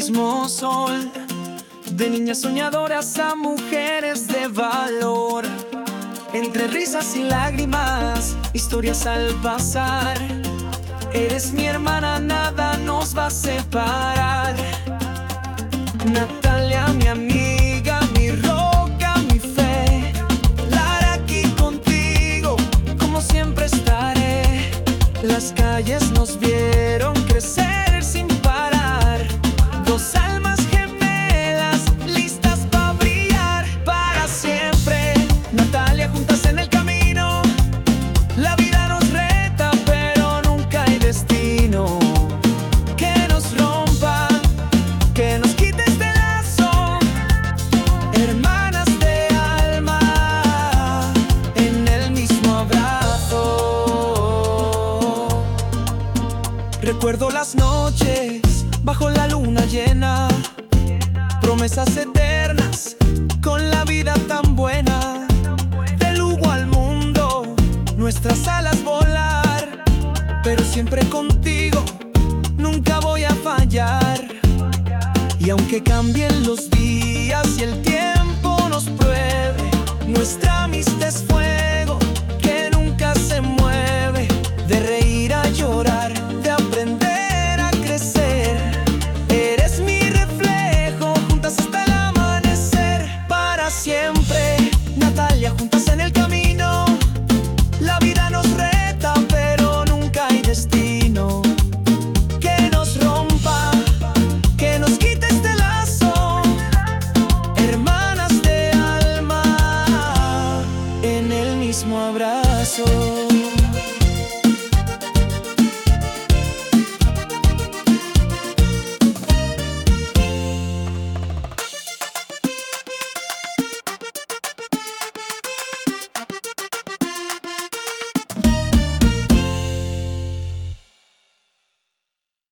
mismo sol, de niñas soñadoras a mujeres de valor. Entre risas y lágrimas, historias al pasar. Eres mi hermana, nada nos va a separar. Natalia, mi amiga, mi roca, mi fe. Lara, aquí contigo, como siempre estaré. Las calles nos vieron crecer sin parar. Dos almas gemelas, listas para brillar para siempre. Natalia, juntas en el camino. La vida nos reta, pero nunca hay destino que nos rompa, que nos quite este lazo. Hermanas de alma, en el mismo abrazo. Recuerdo las noches bajo la luna llena, promesas eternas con la vida tan buena. Del Hugo al mundo, nuestras alas volar, pero siempre contigo, nunca voy a fallar. Y aunque cambien los días y el tiempo nos pruebe, nuestra amistad es fuego que nunca se mueve. De reír a llorar, de aprender a crecer. Eres mi reflejo, juntas hasta el amanecer. Para siempre, Natalia, juntas en el camino. La vida nos reta, pero nunca hay destino que nos rompa, que nos quite este lazo. Hermanas de alma, en el mismo abrazo.